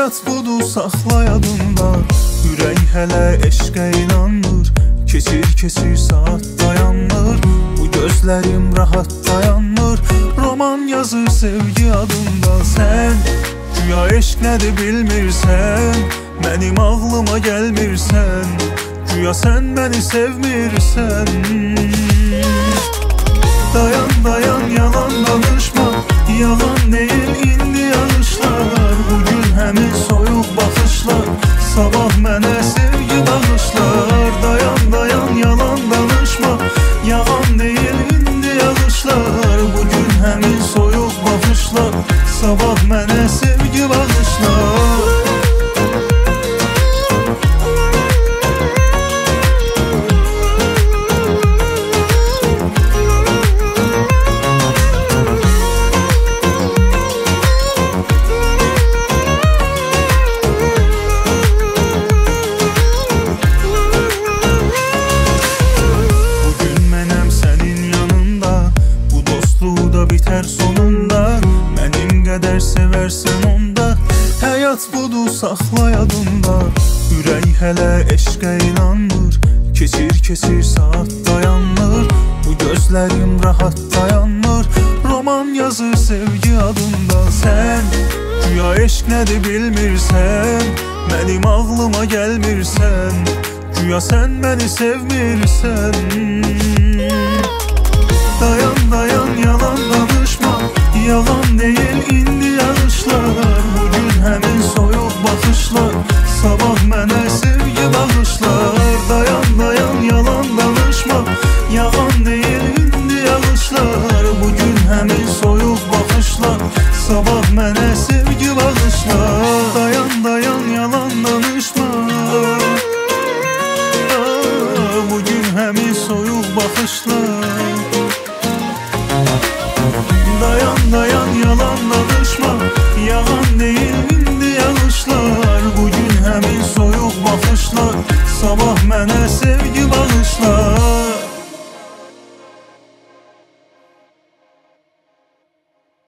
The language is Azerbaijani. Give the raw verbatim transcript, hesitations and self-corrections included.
Həyat budur, saxla yadında. Ürək hələ eşqə inanmır. Keçir keçir saat dayanmır. Bu gözlərim rahat dayanmır. Roman yazır sevgi adında. Sən güya eşq nədir bilmirsən. Mənim ağlıma gəlmirsən. Güya sən məni sevmirsən. Dayan dayan, yalan danışma. Yalan deyil indi yanışlar. Bugün həmin soyuq baxışlar. Sabah mənə sevgi bağışlar. Dayan dayan, yalan danışma. Yalan deyil indi yanışlar. Bugün həmin soyuq baxışlar. Sabah mənə sevgi bağışlar. Biter sonunda, mənim qədər sevərsən onda. Həyat budur, saxla yadında. Ürək hələ eşqə inanmır. Keçir keçir saat dayanmır. Bu gözlərim rahat dayanmır. Roman yazır sevgi adında. Sən güya eşq nədir bilmirsən. Mənim ağlıma gəlmirsən. Güya sən məni sevmirsən. Dayan dayan, yalan danışma. Yalan deyil indi yanışlar.